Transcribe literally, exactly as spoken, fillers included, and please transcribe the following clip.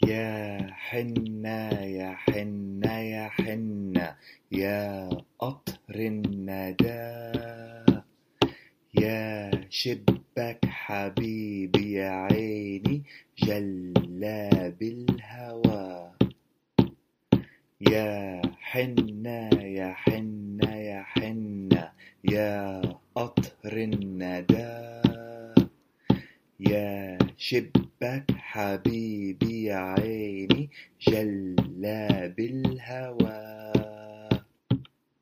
يا حنة يا حنة يا حنة يا قطر الندى، يا شبك حبيبي يا عيني جلاب الهوى. يا حنة يا حنة يا حنة يا قطر الندى، يا شبك حبيبي يا عيني جلاب الهوى.